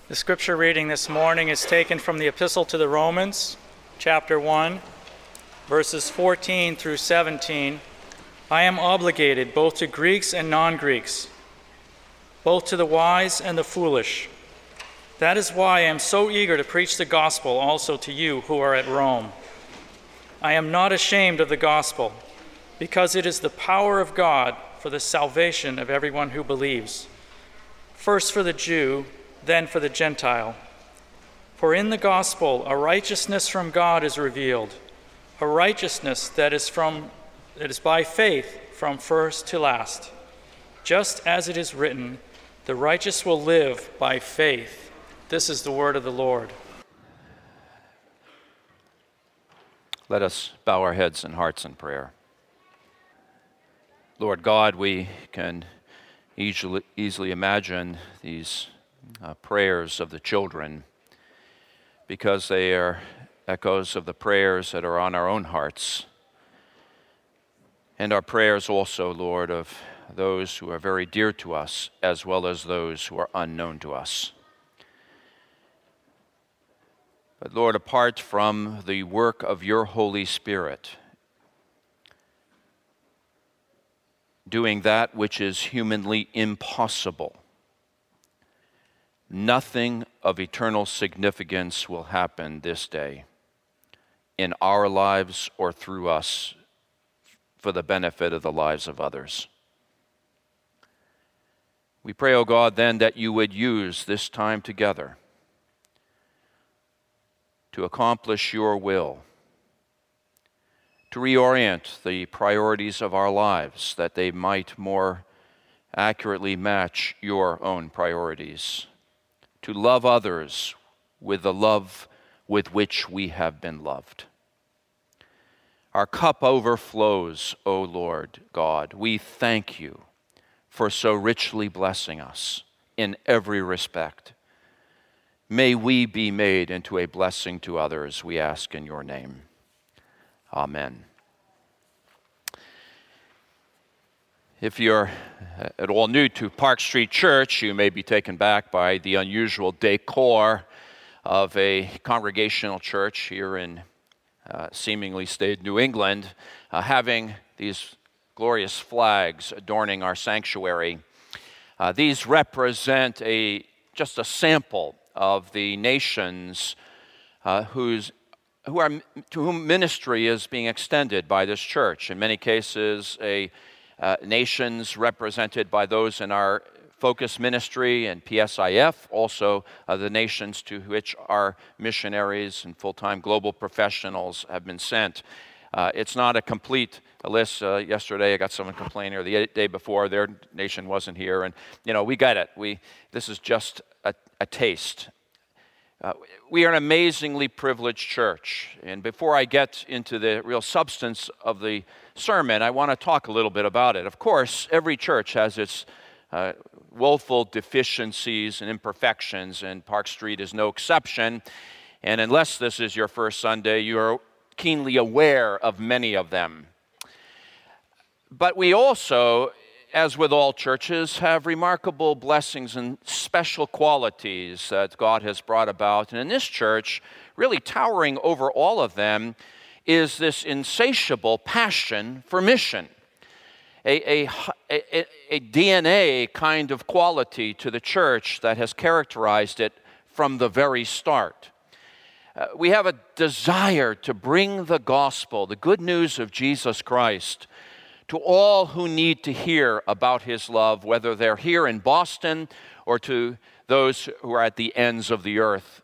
The scripture reading this morning is taken from the Epistle to the Romans, chapter 1, verses 14 through 17. I am obligated both to Greeks and non-Greeks, both to the wise and the foolish. That is why I am so eager to preach the gospel also to you who are at Rome. I am not ashamed of the gospel, because it is the power of God for the salvation of everyone who believes, first for the Jew, then for the Gentile. For in the gospel a righteousness from God is revealed, a righteousness that is by faith from first to last. Just as it is written, the righteous will live by faith. This is the word of the Lord. Let us bow our heads and hearts in prayer. Lord God, we can easily imagine these prayers of the children, because they are echoes of the prayers that are on our own hearts, and our prayers also, Lord, of those who are very dear to us, as well as those who are unknown to us. But Lord, apart from the work of your Holy Spirit, doing that which is humanly impossible, nothing of eternal significance will happen this day in our lives or through us for the benefit of the lives of others. We pray, O God, then that you would use this time together to accomplish your will, to reorient the priorities of our lives that they might more accurately match your own priorities, to love others with the love with which we have been loved. Our cup overflows, O Lord God. We thank you for so richly blessing us in every respect. May we be made into a blessing to others, we ask in your name. Amen. If you're at all new to Park Street Church, you may be taken back by the unusual decor of a congregational church here in seemingly staid New England, having these glorious flags adorning our sanctuary. These represent just a sample of the nations to whom ministry is being extended by this church. In many cases, nations represented by those in our focus ministry and PSIF, also the nations to which our missionaries and full-time global professionals have been sent. It's not a complete list. Yesterday I got someone complaining, or the day before, their nation wasn't here, and we get it. This is just a taste. We are an amazingly privileged church, and before I get into the real substance of the sermon, I want to talk a little bit about it. Of course, every church has its woeful deficiencies and imperfections, and Park Street is no exception. And unless this is your first Sunday, you are keenly aware of many of them. But we also, as with all churches, have remarkable blessings and special qualities that God has brought about. And in this church, really towering over all of them, is this insatiable passion for mission. A DNA kind of quality to the church that has characterized it from the very start. We have a desire to bring the gospel, the good news of Jesus Christ, to all who need to hear about his love, whether they're here in Boston or to those who are at the ends of the earth.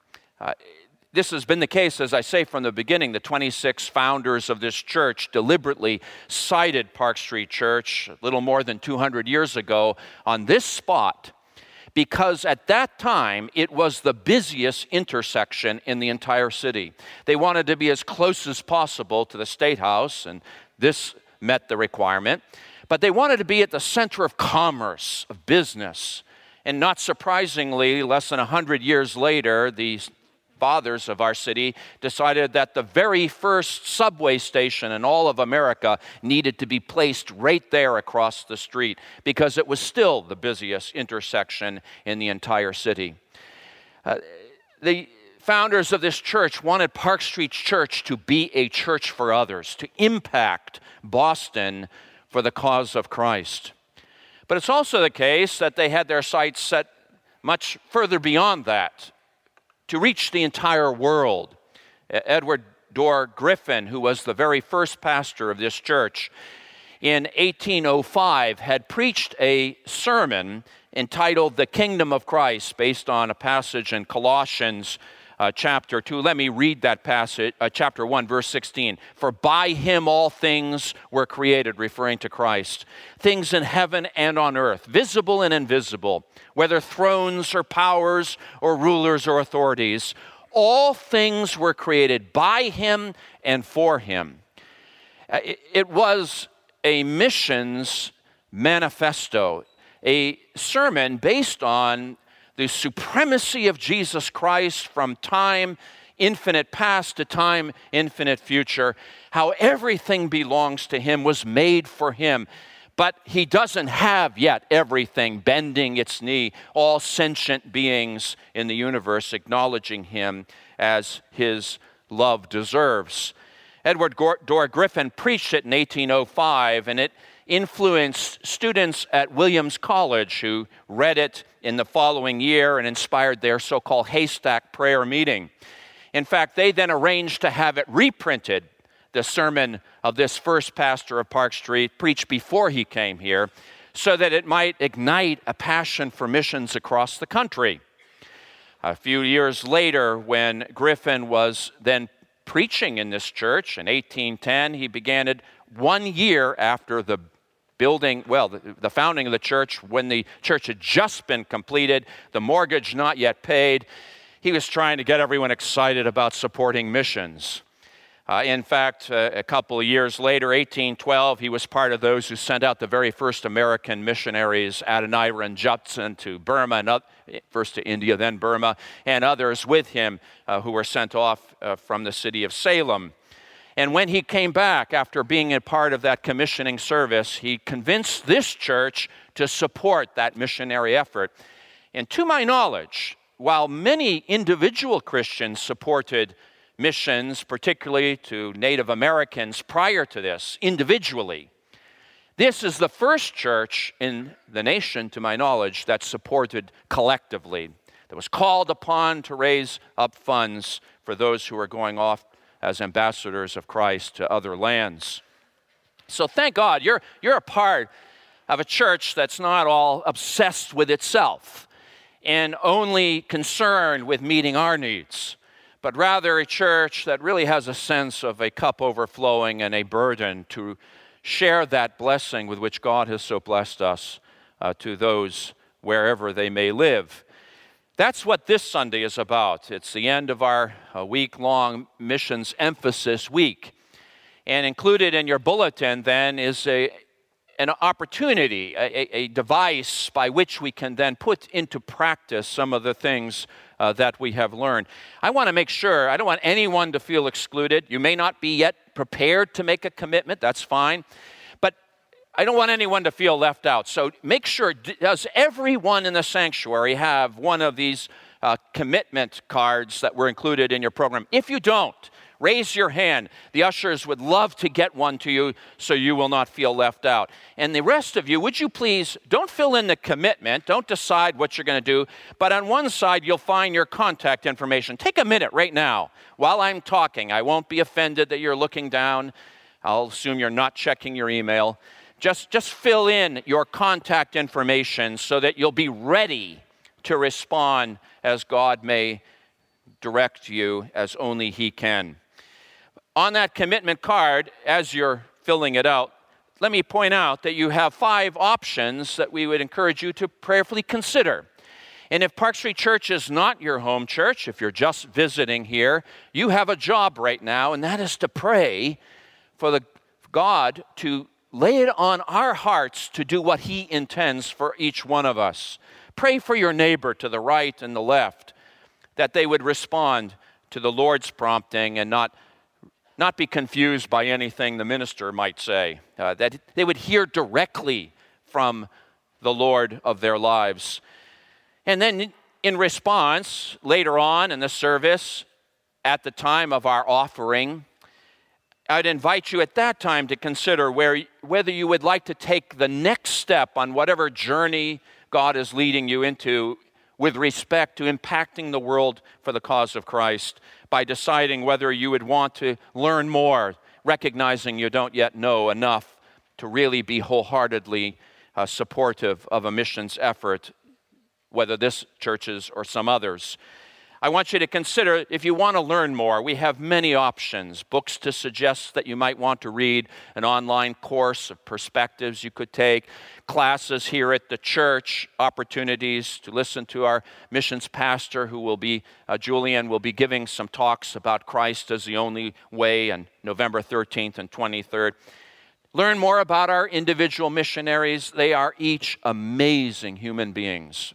This has been the case, as I say, from the beginning. The 26 founders of this church deliberately cited Park Street Church a little more than 200 years ago on this spot, because at that time it was the busiest intersection in the entire city. They wanted to be as close as possible to the State House, and this met the requirement, but they wanted to be at the center of commerce, of business. And not surprisingly, less than 100 years later, the fathers of our city decided that the very first subway station in all of America needed to be placed right there across the street, because it was still the busiest intersection in the entire city. The founders of this church wanted Park Street Church to be a church for others, to impact Boston for the cause of Christ. But it's also the case that they had their sights set much further beyond that, to reach the entire world. Edward Dorr Griffin, who was the very first pastor of this church, in 1805 had preached a sermon entitled The Kingdom of Christ, based on a passage in Colossians chapter 2. Let me read that passage, chapter 1, verse 16. For by him all things were created, referring to Christ, things in heaven and on earth, visible and invisible, whether thrones or powers or rulers or authorities. All things were created by him and for him. It was a missions manifesto, a sermon based on the supremacy of Jesus Christ from time infinite past to time infinite future, how everything belongs to him, was made for him. But he doesn't have yet everything bending its knee, all sentient beings in the universe acknowledging him as his love deserves. Edward Dorr Griffin preached it in 1805, and it influenced students at Williams College who read it in the following year and inspired their so-called Haystack Prayer Meeting. In fact, they then arranged to have it reprinted, the sermon of this first pastor of Park Street, preached before he came here, so that it might ignite a passion for missions across the country. A few years later, when Griffin was then preaching in this church in 1810, he began it 1 year after the founding of the church, when the church had just been completed, the mortgage not yet paid. He was trying to get everyone excited about supporting missions. In fact, a couple of years later, 1812, he was part of those who sent out the very first American missionaries, Adoniram Judson, to Burma, and first to India, then Burma, and others with him who were sent off from the city of Salem. And when he came back after being a part of that commissioning service, he convinced this church to support that missionary effort. And to my knowledge, while many individual Christians supported missions, particularly to Native Americans prior to this, individually, this is the first church in the nation, to my knowledge, that supported collectively, that was called upon to raise up funds for those who are going off as ambassadors of Christ to other lands. So thank God you're a part of a church that's not all obsessed with itself and only concerned with meeting our needs, but rather a church that really has a sense of a cup overflowing and a burden to share that blessing with which God has so blessed us to those wherever they may live. That's what this Sunday is about. It's the end of our week-long missions emphasis week. And included in your bulletin then is an opportunity, a device by which we can then put into practice some of the things that we have learned. I want to make sure, I don't want anyone to feel excluded. You may not be yet prepared to make a commitment, that's fine. But I don't want anyone to feel left out. So make sure, does everyone in the sanctuary have one of these commitment cards that were included in your program? If you don't, raise your hand. The ushers would love to get one to you so you will not feel left out. And the rest of you, would you please, don't fill in the commitment, don't decide what you're going to do, but on one side you'll find your contact information. Take a minute right now while I'm talking. I won't be offended that you're looking down. I'll assume you're not checking your email. Just fill in your contact information so that you'll be ready to respond as God may direct you, as only He can. On that commitment card, as you're filling it out, let me point out that you have 5 options that we would encourage you to prayerfully consider. And if Park Street Church is not your home church, if you're just visiting here, you have a job right now, and that is to pray for God to lay it on our hearts to do what He intends for each one of us. Pray for your neighbor to the right and the left, that they would respond to the Lord's prompting and not be confused by anything the minister might say, that they would hear directly from the Lord of their lives. And then in response, later on in the service, at the time of our offering, I'd invite you at that time to consider whether you would like to take the next step on whatever journey God is leading you into with respect to impacting the world for the cause of Christ, by deciding whether you would want to learn more, recognizing you don't yet know enough to really be wholeheartedly supportive of a missions effort, whether this church's or some others. I want you to consider, if you want to learn more, we have many options. Books to suggest that you might want to read, an online course of perspectives you could take, classes here at the church, opportunities to listen to our missions pastor who will be, Julian, will be giving some talks about Christ as the only way on November 13th and 23rd. Learn more about our individual missionaries. They are each amazing human beings.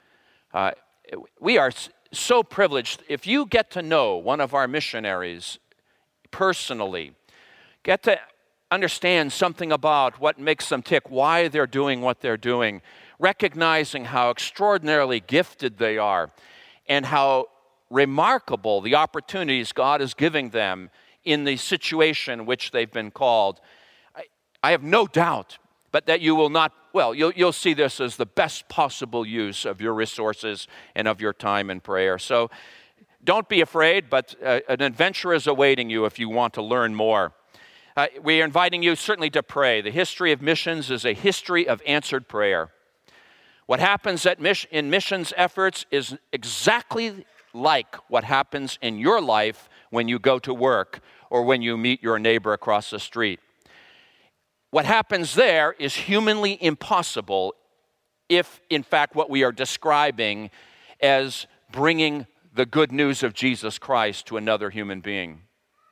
We are so privileged. If you get to know one of our missionaries personally, get to understand something about what makes them tick, why they're doing what they're doing, recognizing how extraordinarily gifted they are and how remarkable the opportunities God is giving them in the situation which they've been called, I have no doubt but that you will not, you'll see this as the best possible use of your resources and of your time in prayer. So don't be afraid, but an adventure is awaiting you if you want to learn more. We are inviting you certainly to pray. The history of missions is a history of answered prayer. What happens in missions efforts is exactly like what happens in your life when you go to work or when you meet your neighbor across the street. What happens there is humanly impossible if, in fact, what we are describing as bringing the good news of Jesus Christ to another human being.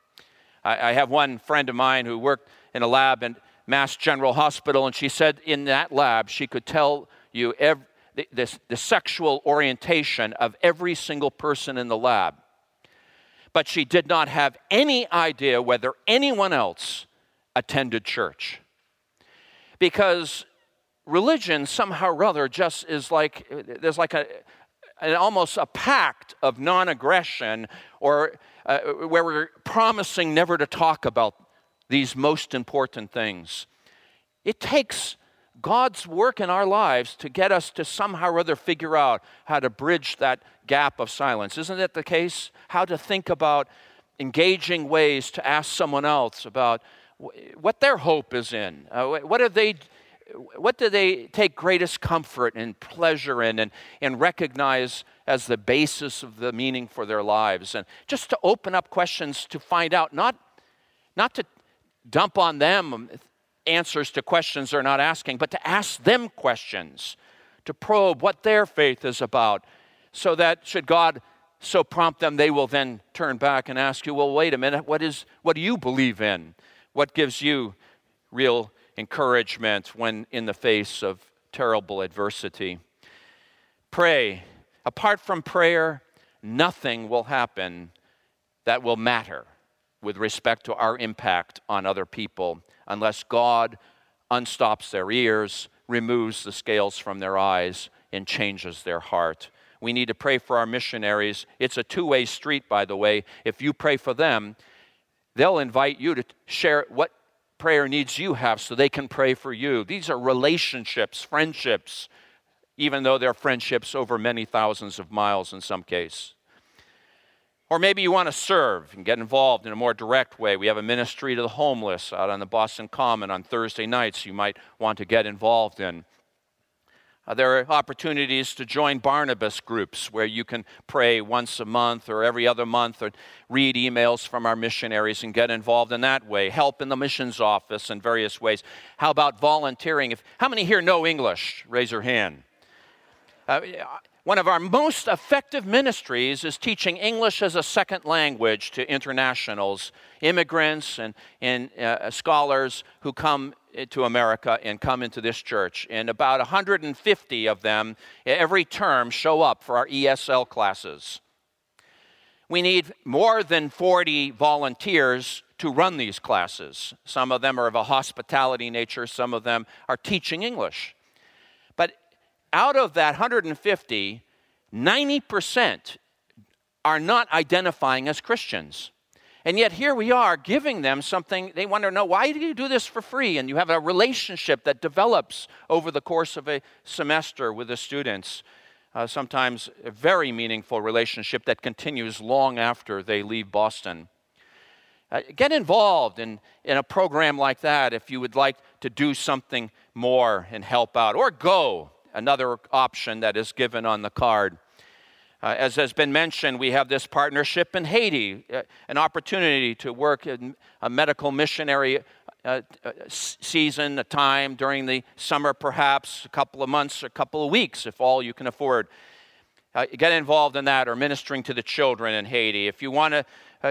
I have one friend of mine who worked in a lab in Mass General Hospital, and she said in that lab she could tell you the sexual orientation of every single person in the lab. But she did not have any idea whether anyone else attended church. Because religion somehow or other just is like, there's like almost a pact of non-aggression, or where we're promising never to talk about these most important things. It takes God's work in our lives to get us to somehow or other figure out how to bridge that gap of silence. Isn't it the case? How to think about engaging ways to ask someone else about what their hope is in. What do they take greatest comfort and pleasure in and recognize as the basis of the meaning for their lives? And just to open up questions to find out, not to dump on them answers to questions they're not asking, but to ask them questions, to probe what their faith is about, so that should God so prompt them, they will then turn back and ask you, well, wait a minute, what do you believe in? What gives you real encouragement when in the face of terrible adversity? Pray. Apart from prayer, nothing will happen that will matter with respect to our impact on other people unless God unstops their ears, removes the scales from their eyes, and changes their heart. We need to pray for our missionaries. It's a two-way street, by the way. If you pray for them, they'll invite you to share what prayer needs you have so they can pray for you. These are relationships, friendships, even though they're friendships over many thousands of miles in some case. Or maybe you want to serve and get involved in a more direct way. We have a ministry to the homeless out on the Boston Common on Thursday nights you might want to get involved in. There are opportunities to join Barnabas groups where you can pray once a month or every other month, or read emails from our missionaries and get involved in that way. Help in the missions office in various ways. How about volunteering? How many here know English? Raise your hand. One of our most effective ministries is teaching English as a second language to internationals, immigrants and scholars who come to America and come into this church. And about 150 of them every term show up for our ESL classes. We need more than 40 volunteers to run these classes. Some of them are of a hospitality nature, some of them are teaching English. But out of that 150, 90% are not identifying as Christians. And yet here we are giving them something. They want to know, why do you do this for free? And you have a relationship that develops over the course of a semester with the students. Sometimes a very meaningful relationship that continues long after they leave Boston. Get involved in a program like that if you would like to do something more and help out. Or go, another option that is given on the card. As has been mentioned, we have this partnership in Haiti, an opportunity to work in a medical missionary season, a time during the summer perhaps, a couple of months, a couple of weeks, if all you can afford. Get involved in that, or ministering to the children in Haiti. If you want to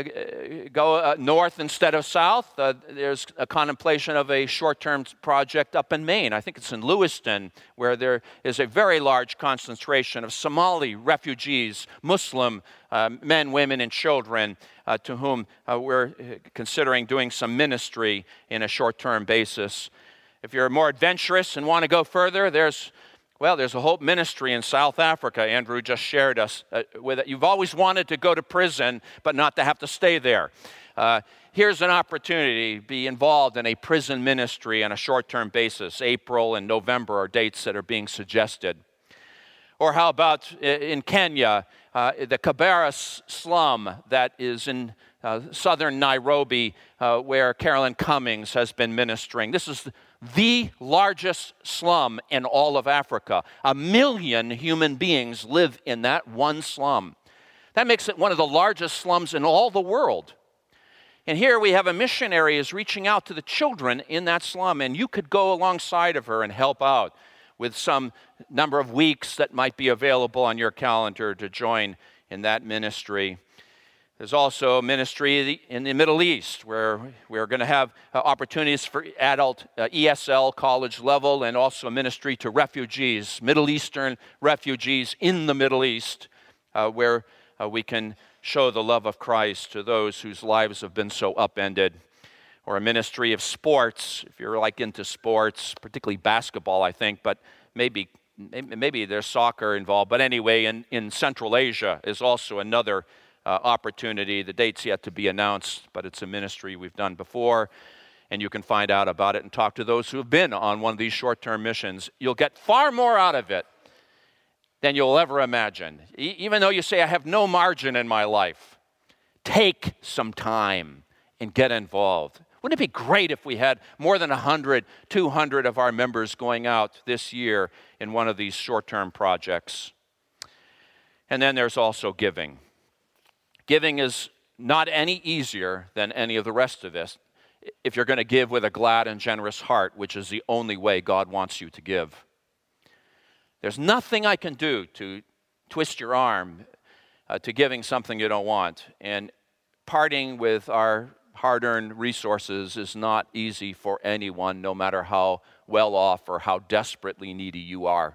go north instead of south, there's a contemplation of a short-term project up in Maine. I think it's in Lewiston, where there is a very large concentration of Somali refugees, Muslim men, women, and children, to whom we're considering doing some ministry in a short-term basis. If you're more adventurous and want to go further, there's a Hope Ministry in South Africa. Andrew just shared us with it. You've always wanted to go to prison, but not to have to stay there. Here's an opportunity to be involved in a prison ministry on a short-term basis. April and November are dates that are being suggested. Or how about in Kenya, the Kibera slum that is in southern Nairobi, where Carolyn Cummings has been ministering. This is the largest slum in all of Africa. 1 million human beings live in that one slum. That makes it one of the largest slums in all the world. And here we have a missionary is reaching out to the children in that slum, and you could go alongside of her and help out with some number of weeks that might be available on your calendar to join in that ministry. There's also a ministry in the Middle East where we're going to have opportunities for adult ESL college level, and also a ministry to refugees, Middle Eastern refugees in the Middle East, where we can show the love of Christ to those whose lives have been so upended. Or a ministry of sports, if you're like into sports, particularly basketball, I think, but maybe there's soccer involved. But anyway, in Central Asia is also another opportunity. The date's yet to be announced, but it's a ministry we've done before, and you can find out about it and talk to those who have been on one of these short-term missions. You'll get far more out of it than you'll ever imagine. Even though you say, I have no margin in my life, take some time and get involved. Wouldn't it be great if we had more than 100, 200 of our members going out this year in one of these short-term projects? And then there's also giving. Giving is not any easier than any of the rest of this if you're going to give with a glad and generous heart, which is the only way God wants you to give. There's nothing I can do to twist your arm to giving something you don't want. And parting with our hard-earned resources is not easy for anyone, no matter how well off or how desperately needy you are.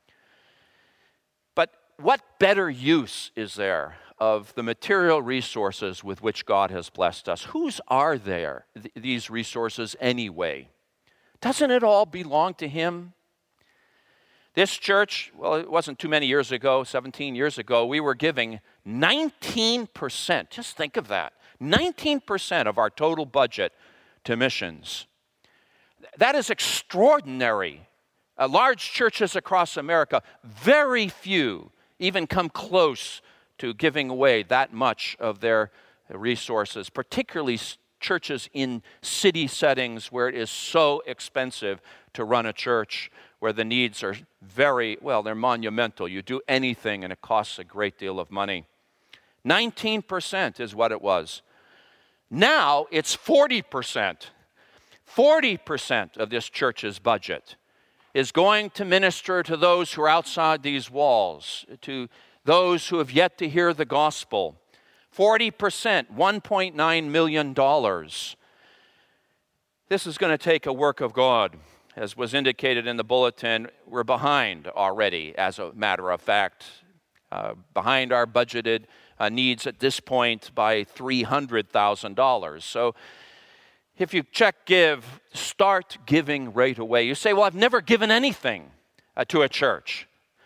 But what better use is there of the material resources with which God has blessed us? Whose are these resources anyway? Doesn't it all belong to Him? This church, well, it wasn't too many years ago, 17 years ago, we were giving 19%. Just think of that. 19% of our total budget to missions. That is extraordinary. Large churches across America, very few even come close to giving away that much of their resources, particularly churches in city settings where it is so expensive to run a church, where the needs are they're monumental. You do anything and it costs a great deal of money. 19% is what it was. Now it's 40%. 40% of this church's budget is going to minister to those who are outside these walls, to those who have yet to hear the gospel. 40%, $1.9 million. This is going to take a work of God. As was indicated in the bulletin, we're behind already, as a matter of fact, behind our budgeted needs at this point by $300,000. So if you check give, start giving right away. You say, well, I've never given anything to a church.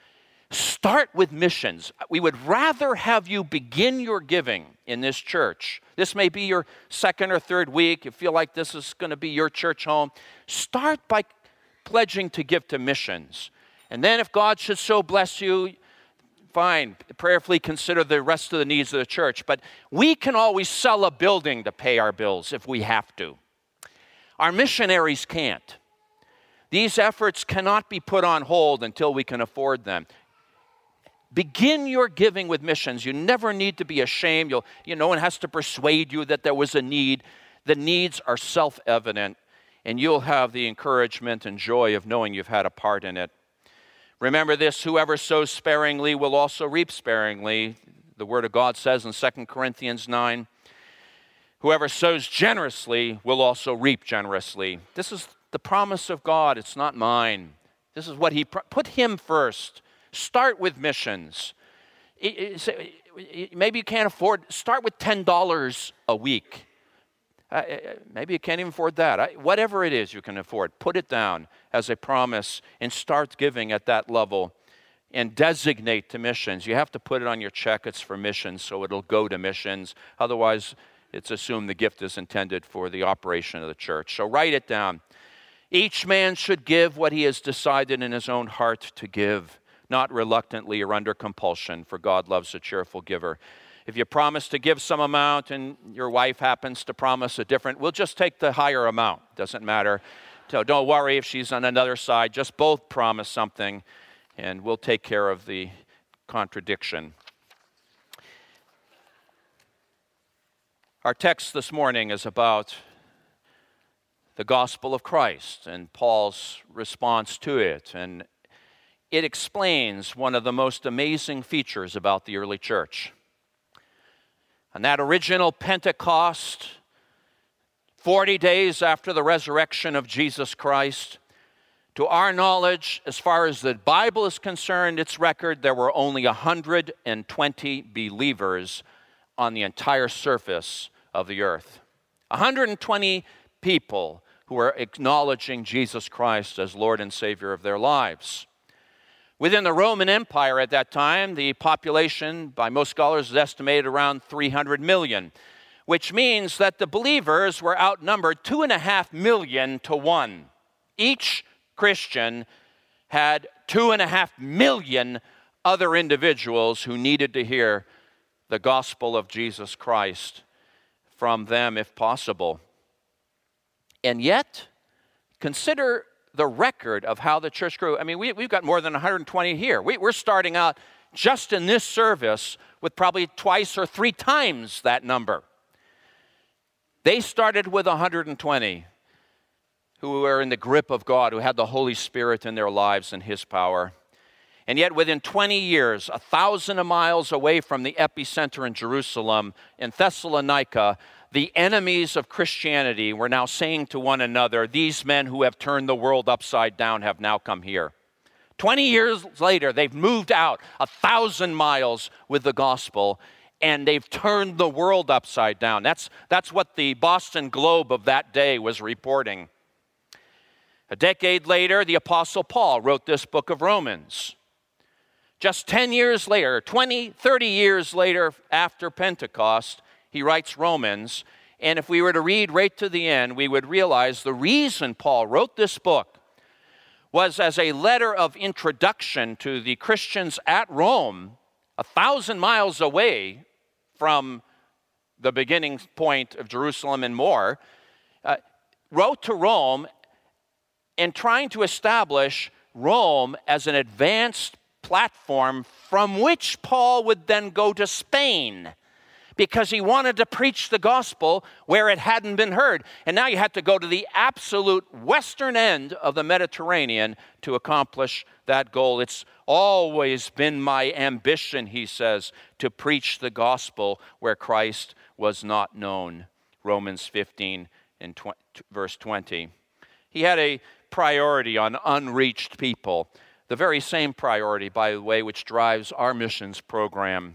Start with missions. We would rather have you begin your giving in this church. This may be your second or third week. You feel like this is going to be your church home. Start by pledging to give to missions. And then if God should so bless you, fine, prayerfully consider the rest of the needs of the church. But we can always sell a building to pay our bills if we have to. Our missionaries can't. These efforts cannot be put on hold until we can afford them. Begin your giving with missions. You never need to be ashamed. No one has to persuade you that there was a need. The needs are self-evident, and you'll have the encouragement and joy of knowing you've had a part in it. Remember this, whoever sows sparingly will also reap sparingly. The Word of God says in 2 Corinthians 9, whoever sows generously will also reap generously. This is the promise of God. It's not mine. This is what put Him first. Start with missions. Maybe you can't afford, start with $10 a week. Maybe you can't even afford that. Whatever it is you can afford, put it down as a promise and start giving at that level and designate to missions. You have to put it on your check. It's for missions, so it'll go to missions. Otherwise, it's assumed the gift is intended for the operation of the church. So write it down. Each man should give what he has decided in his own heart to give, not reluctantly or under compulsion, for God loves a cheerful giver. If you promise to give some amount and your wife happens to promise a different, we'll just take the higher amount. Doesn't matter. So don't worry if she's on another side. Just both promise something, and we'll take care of the contradiction. Our text this morning is about the gospel of Christ and Paul's response to it. And it explains one of the most amazing features about the early church. On that original Pentecost, 40 days after the resurrection of Jesus Christ, to our knowledge, as far as the Bible is concerned, its record, there were only 120 believers on the entire surface of the earth. 120 people who were acknowledging Jesus Christ as Lord and Savior of their lives. Within the Roman Empire at that time, the population, by most scholars, is estimated around 300 million, which means that the believers were outnumbered 2.5 million to 1. Each Christian had 2.5 million other individuals who needed to hear the gospel of Jesus Christ from them, if possible. And yet, consider the record of how the church grew. I mean, we've got more than 120 here. We're starting out just in this service with probably twice or three times that number. They started with 120 who were in the grip of God, who had the Holy Spirit in their lives and His power. And yet within 20 years, 1,000 miles away from the epicenter in Jerusalem, in Thessalonica, the enemies of Christianity were now saying to one another, these men who have turned the world upside down have now come here. 20 years later, they've moved out 1,000 miles with the gospel, and they've turned the world upside down. That's what the Boston Globe of that day was reporting. A decade later, the Apostle Paul wrote this book of Romans. Just 10 years later, 20, 30 years later after Pentecost, he writes Romans, and if we were to read right to the end, we would realize the reason Paul wrote this book was as a letter of introduction to the Christians at Rome, 1,000 miles away from the beginning point of Jerusalem and more, wrote to Rome and trying to establish Rome as an advanced platform from which Paul would then go to Spain, because he wanted to preach the gospel where it hadn't been heard. And now you had to go to the absolute western end of the Mediterranean to accomplish that goal. It's always been my ambition, he says, to preach the gospel where Christ was not known. Romans 15 and verse 20. He had a priority on unreached people. The very same priority, by the way, which drives our missions program.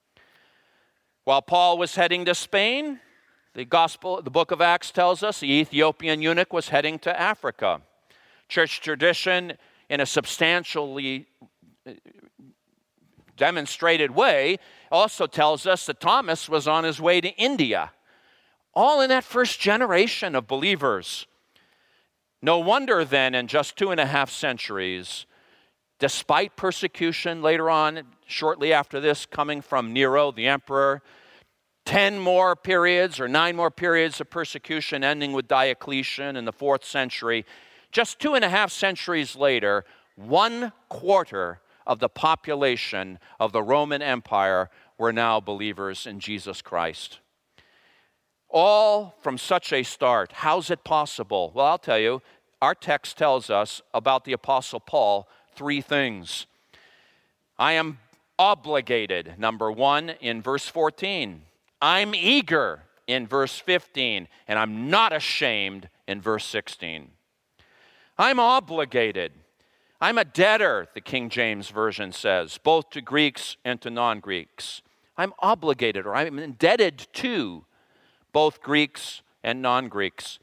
While Paul was heading to Spain, the book of Acts tells us the Ethiopian eunuch was heading to Africa. Church tradition, in a substantially demonstrated way also tells us that Thomas was on his way to India, all in that first generation of believers. No wonder then, in just 2.5 centuries, despite persecution later on, shortly after this, coming from Nero, the emperor, 10 more periods or 9 more periods of persecution ending with Diocletian in the 4th century, just 2.5 centuries later, 1/4 of the population of the Roman Empire were now believers in Jesus Christ. All from such a start. How's it possible? Well, I'll tell you, our text tells us about the Apostle Paul 3 things. I am obligated, number 1, in verse 14. I'm eager in verse 15, and I'm not ashamed in verse 16. I'm obligated. I'm a debtor, the King James Version says, both to Greeks and to non-Greeks. I'm obligated, or I'm indebted to both Greeks and non-Greeks.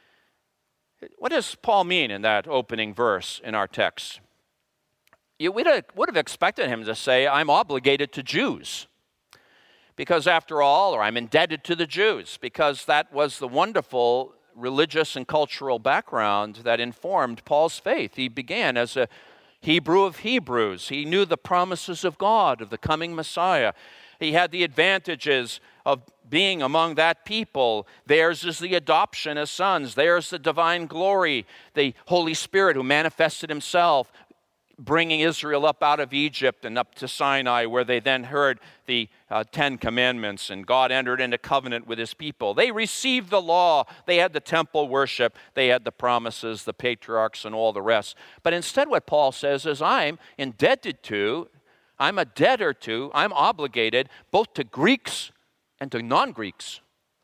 What does Paul mean in that opening verse in our text? You would have expected him to say, I'm obligated to Jews. Because after all, or I'm indebted to the Jews, because that was the wonderful religious and cultural background that informed Paul's faith. He began as a Hebrew of Hebrews. He knew the promises of God, of the coming Messiah. He had the advantages of being among that people. Theirs is the adoption as sons. Theirs the divine glory, the Holy Spirit who manifested himself, bringing Israel up out of Egypt and up to Sinai, where they then heard the 10 commandments, and God entered into covenant with his people. They received the law. They had the temple worship. They had the promises, the patriarchs, and all the rest. But instead what Paul says is, I'm indebted to, I'm a debtor to, I'm obligated both to Greeks and to non-Greeks.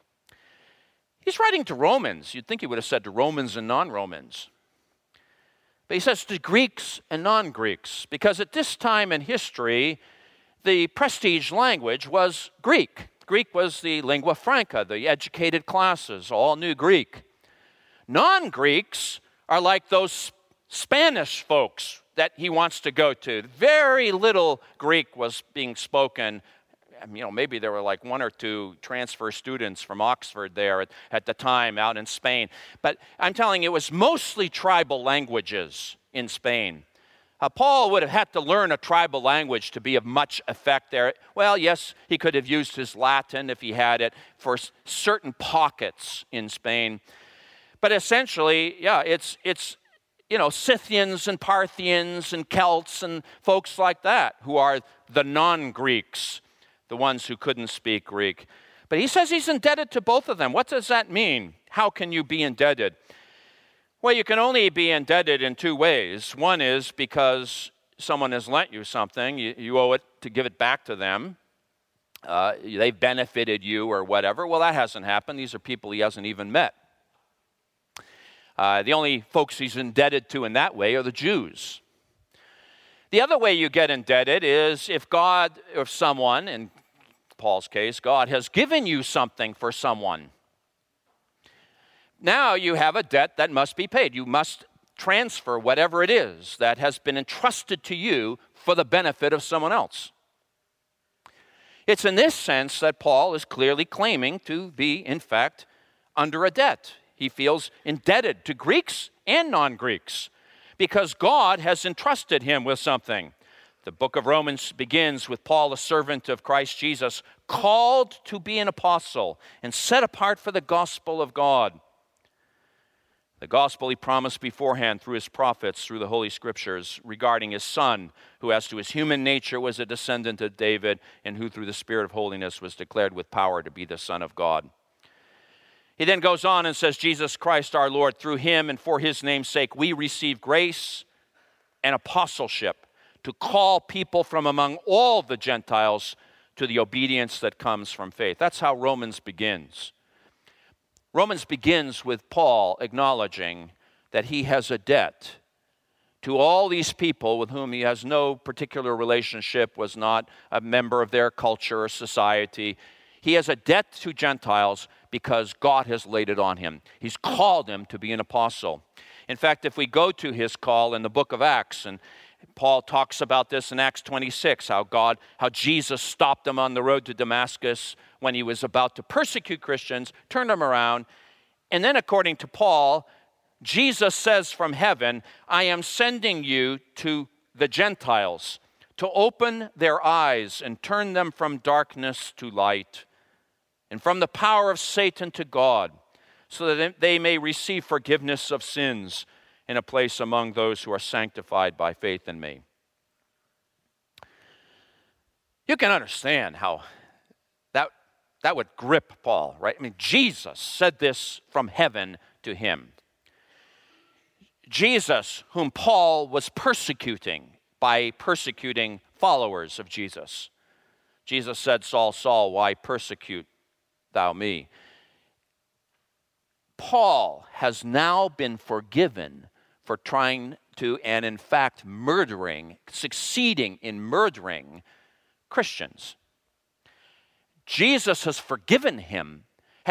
He's writing to Romans. You'd think he would have said to Romans and non-Romans. But he says to Greeks and non-Greeks, because at this time in history, the prestige language was Greek. Greek was the lingua franca, the educated classes, all knew Greek. Non-Greeks are like those Spanish folks that he wants to go to. Very little Greek was being spoken. Maybe there were like 1 or 2 transfer students from Oxford there at the time out in Spain. But I'm telling you, it was mostly tribal languages in Spain. Paul would have had to learn a tribal language to be of much effect there. Well, yes, he could have used his Latin if he had it for certain pockets in Spain. But essentially, yeah, it's Scythians and Parthians and Celts and folks like that who are the non-Greeks, the ones who couldn't speak Greek. But he says he's indebted to both of them. What does that mean? How can you be indebted? Well, you can only be indebted in 2 ways. One is because someone has lent you something. You owe it to give it back to them. They've benefited you or whatever. Well, that hasn't happened. These are people he hasn't even met. The only folks he's indebted to in that way are the Jews. The other way you get indebted is if God or someone, in Paul's case, God has given you something for someone. Now you have a debt that must be paid. You must transfer whatever it is that has been entrusted to you for the benefit of someone else. It's in this sense that Paul is clearly claiming to be, in fact, under a debt. He feels indebted to Greeks and non-Greeks, because God has entrusted him with something. The book of Romans begins with Paul, a servant of Christ Jesus, called to be an apostle and set apart for the gospel of God. The gospel he promised beforehand through his prophets, through the Holy Scriptures, regarding his Son, who as to his human nature was a descendant of David, and who through the Spirit of holiness was declared with power to be the Son of God. He then goes on and says, Jesus Christ our Lord, through him and for his name's sake, we receive grace and apostleship to call people from among all the Gentiles to the obedience that comes from faith. That's how Romans begins. Romans begins with Paul acknowledging that he has a debt to all these people with whom he has no particular relationship, was not a member of their culture or society. He has a debt to Gentiles because God has laid it on him. He's called him to be an apostle. In fact, if we go to his call in the book of Acts, and Paul talks about this in Acts 26, how Jesus stopped him on the road to Damascus when he was about to persecute Christians, turned them around. And then according to Paul, Jesus says from heaven, I am sending you to the Gentiles to open their eyes and turn them from darkness to light and from the power of Satan to God, so that they may receive forgiveness of sins in a place among those who are sanctified by faith in me. You can understand how that would grip Paul, right? I mean, Jesus said this from heaven to him. Jesus, whom Paul was persecuting by persecuting followers of Jesus. Jesus said, Saul, Saul, why persecute thou me? Paul has now been forgiven for trying to, and in fact succeeding in murdering Christians. Jesus has forgiven him.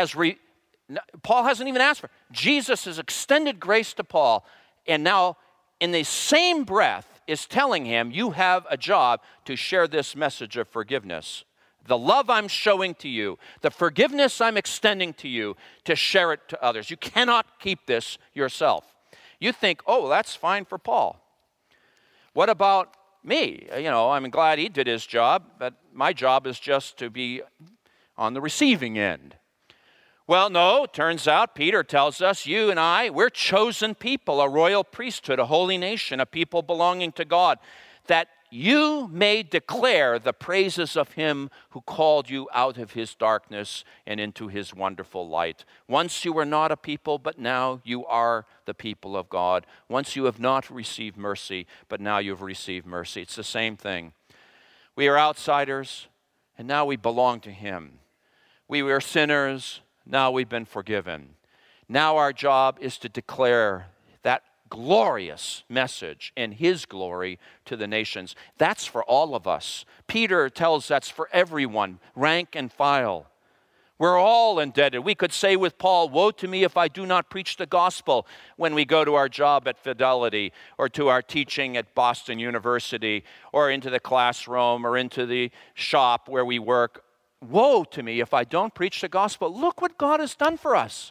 Paul hasn't even asked for it. Jesus has extended grace to Paul, and now in the same breath is telling him, you have a job to share this message of forgiveness. The love I'm showing to you, the forgiveness I'm extending to you, to share it to others. You cannot keep this yourself. You think, oh, that's fine for Paul. What about me? I'm glad he did his job, but my job is just to be on the receiving end. Well, no, turns out Peter tells us, you and I, we're chosen people, a royal priesthood, a holy nation, a people belonging to God, that you may declare the praises of him who called you out of his darkness and into his wonderful light. Once you were not a people, but now you are the people of God. Once you have not received mercy, but now you've received mercy. It's the same thing. We are outsiders, and now we belong to him. We were sinners, now we've been forgiven. Now our job is to declare that glorious message and his glory to the nations. That's for all of us. Peter tells that's for everyone, rank and file. We're all indebted. We could say with Paul, woe to me if I do not preach the gospel when we go to our job at Fidelity or to our teaching at Boston University or into the classroom or into the shop where we work. Woe to me if I don't preach the gospel. Look what God has done for us.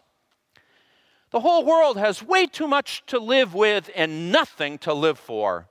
The whole world has way too much to live with and nothing to live for.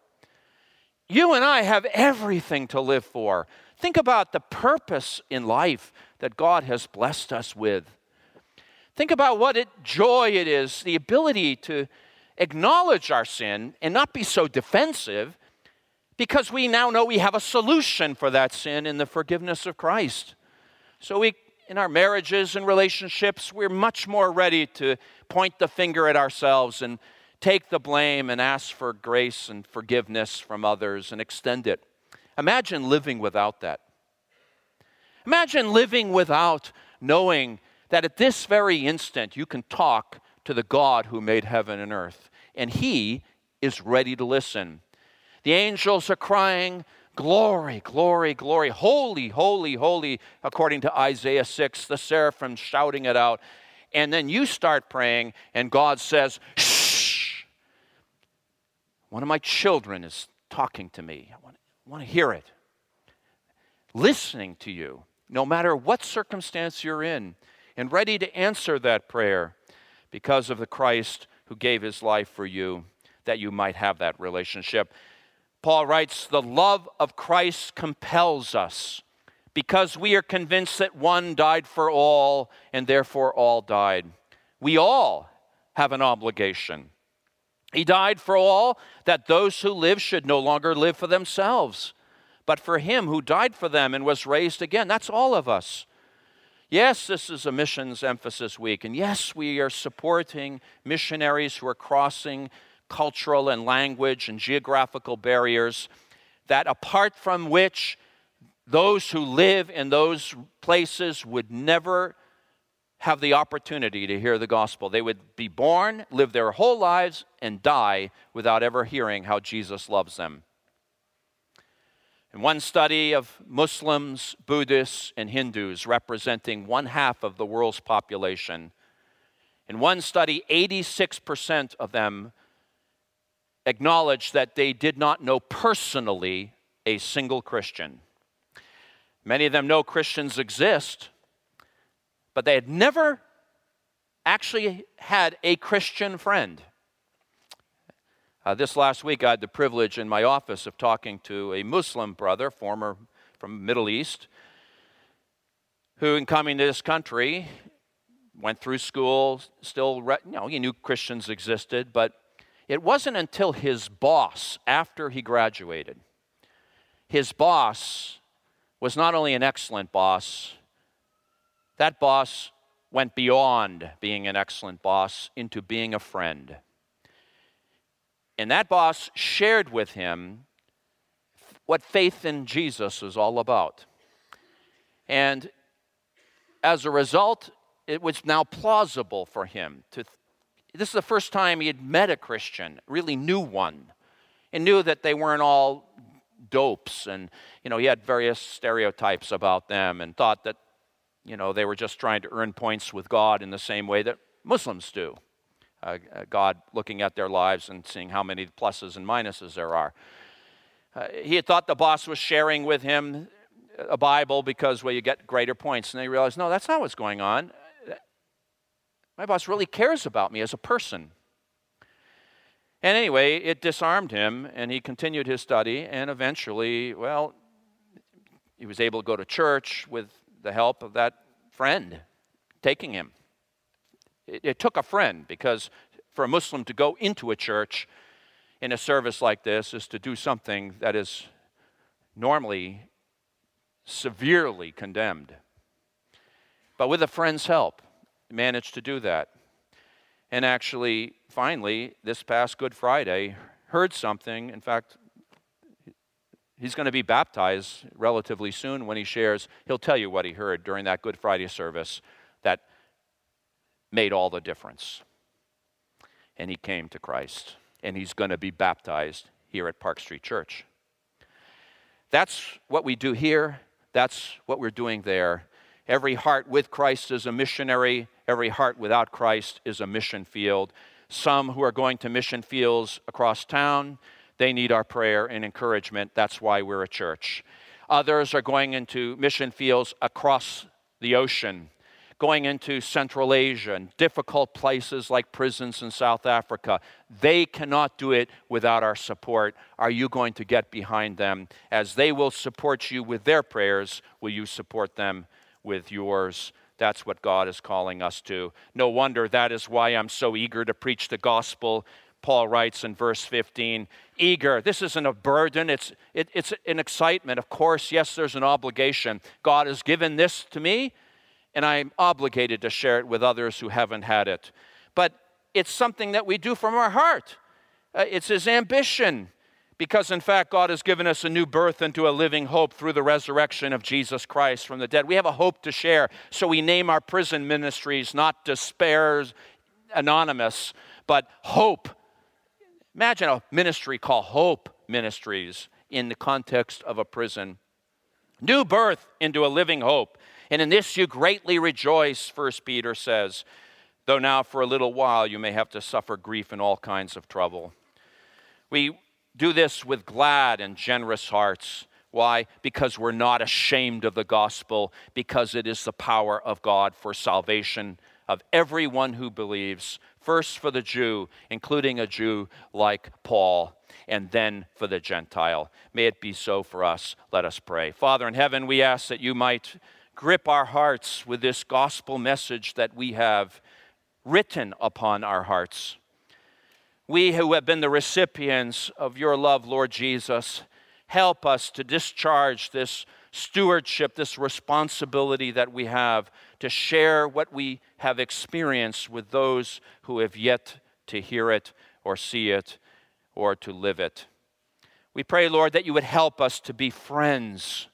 You and I have everything to live for. Think about the purpose in life that God has blessed us with. Think about what joy it is, the ability to acknowledge our sin and not be so defensive, because we now know we have a solution for that sin in the forgiveness of Christ. So in our marriages and relationships, we're much more ready to point the finger at ourselves and take the blame and ask for grace and forgiveness from others and extend it. Imagine living without that. Imagine living without knowing that at this very instant you can talk to the God who made heaven and earth, and he is ready to listen. The angels are crying, glory, glory, glory, holy, holy, holy, according to Isaiah 6, the seraphim shouting it out. And then you start praying, and God says, shh, one of my children is talking to me. I want to hear it. Listening to you, no matter what circumstance you're in, and ready to answer that prayer because of the Christ who gave his life for you, that you might have that relationship. Paul writes, the love of Christ compels us because we are convinced that one died for all and therefore all died. We all have an obligation. He died for all, that those who live should no longer live for themselves, but for him who died for them and was raised again. That's all of us. Yes, this is a missions emphasis week, and yes, we are supporting missionaries who are crossing cultural and language and geographical barriers that apart from which those who live in those places would never have the opportunity to hear the gospel. They would be born, live their whole lives, and die without ever hearing how Jesus loves them. In one study of Muslims, Buddhists, and Hindus representing 1/2 of the world's population, in one study, 86% of them acknowledged that they did not know personally a single Christian. Many of them know Christians exist, but they had never actually had a Christian friend. This last week, I had the privilege in my office of talking to a Muslim brother, former from the Middle East, who in coming to this country went through school, he knew Christians existed, but it wasn't until his boss, after he graduated, his boss was not only an excellent boss, that boss went beyond being an excellent boss into being a friend. And that boss shared with him what faith in Jesus was all about. And as a result, it was now plausible for him this is the first time he had met a Christian, really knew one, and knew that they weren't all dopes, and he had various stereotypes about them and thought that they were just trying to earn points with God in the same way that Muslims do. God looking at their lives and seeing how many pluses and minuses there are. He had thought the boss was sharing with him a Bible because, you get greater points. And they realized, no, that's not what's going on. My boss really cares about me as a person. And anyway, it disarmed him, and he continued his study, and eventually, he was able to go to church with the help of that friend taking him. It took a friend, because for a Muslim to go into a church in a service like this is to do something that is normally severely condemned. But with a friend's help, he managed to do that. And actually, finally, this past Good Friday, heard something. In fact, he's going to be baptized relatively soon. When he shares, he'll tell you what he heard during that Good Friday service that made all the difference. And he came to Christ, and he's going to be baptized here at Park Street Church. That's what we do here. That's what we're doing there. Every heart with Christ is a missionary. Every heart without Christ is a mission field. Some who are going to mission fields across town, they need our prayer and encouragement. That's why we're a church. Others are going into mission fields across the ocean, going into Central Asia and difficult places like prisons in South Africa. They cannot do it without our support. Are you going to get behind them? As they will support you with their prayers, will you support them with yours? That's what God is calling us to. No wonder that is why I'm so eager to preach the gospel. Paul writes in verse 15, eager. This isn't a burden. It's an excitement. Of course, yes, there's an obligation. God has given this to me, and I'm obligated to share it with others who haven't had it. But it's something that we do from our heart. It's His ambition. Because, in fact, God has given us a new birth into a living hope through the resurrection of Jesus Christ from the dead. We have a hope to share, so we name our prison ministries not Despair Anonymous, but Hope. Imagine a ministry called Hope Ministries in the context of a prison. New birth into a living hope. And in this you greatly rejoice, 1 Peter says, though now for a little while you may have to suffer grief and all kinds of trouble. We do this with glad and generous hearts. Why? Because we're not ashamed of the gospel, because it is the power of God for salvation of everyone who believes, first for the Jew, including a Jew like Paul, and then for the Gentile. May it be so for us. Let us pray. Father in heaven, we ask that you might grip our hearts with this gospel message that we have written upon our hearts. We who have been the recipients of your love, Lord Jesus, help us to discharge this stewardship, this responsibility that we have to share what we have experienced with those who have yet to hear it or see it or to live it. We pray, Lord, that you would help us to be friends,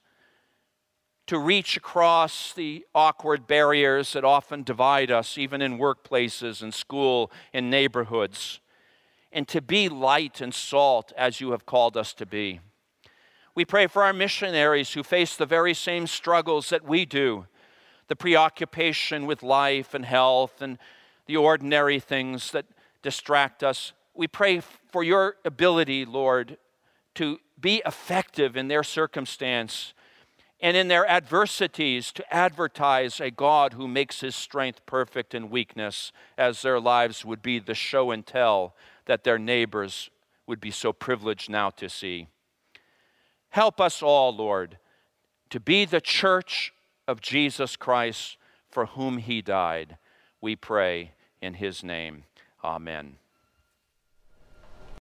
to reach across the awkward barriers that often divide us, even in workplaces and school and neighborhoods, and to be light and salt as you have called us to be. We pray for our missionaries who face the very same struggles that we do, the preoccupation with life and health and the ordinary things that distract us. we pray for your ability, Lord, to be effective in their circumstance and in their adversities to advertise a God who makes his strength perfect in weakness, as their lives would be the show and tell that their neighbors would be so privileged now to see. Help us all, Lord, to be the church of Jesus Christ for whom he died. We pray in his name. Amen.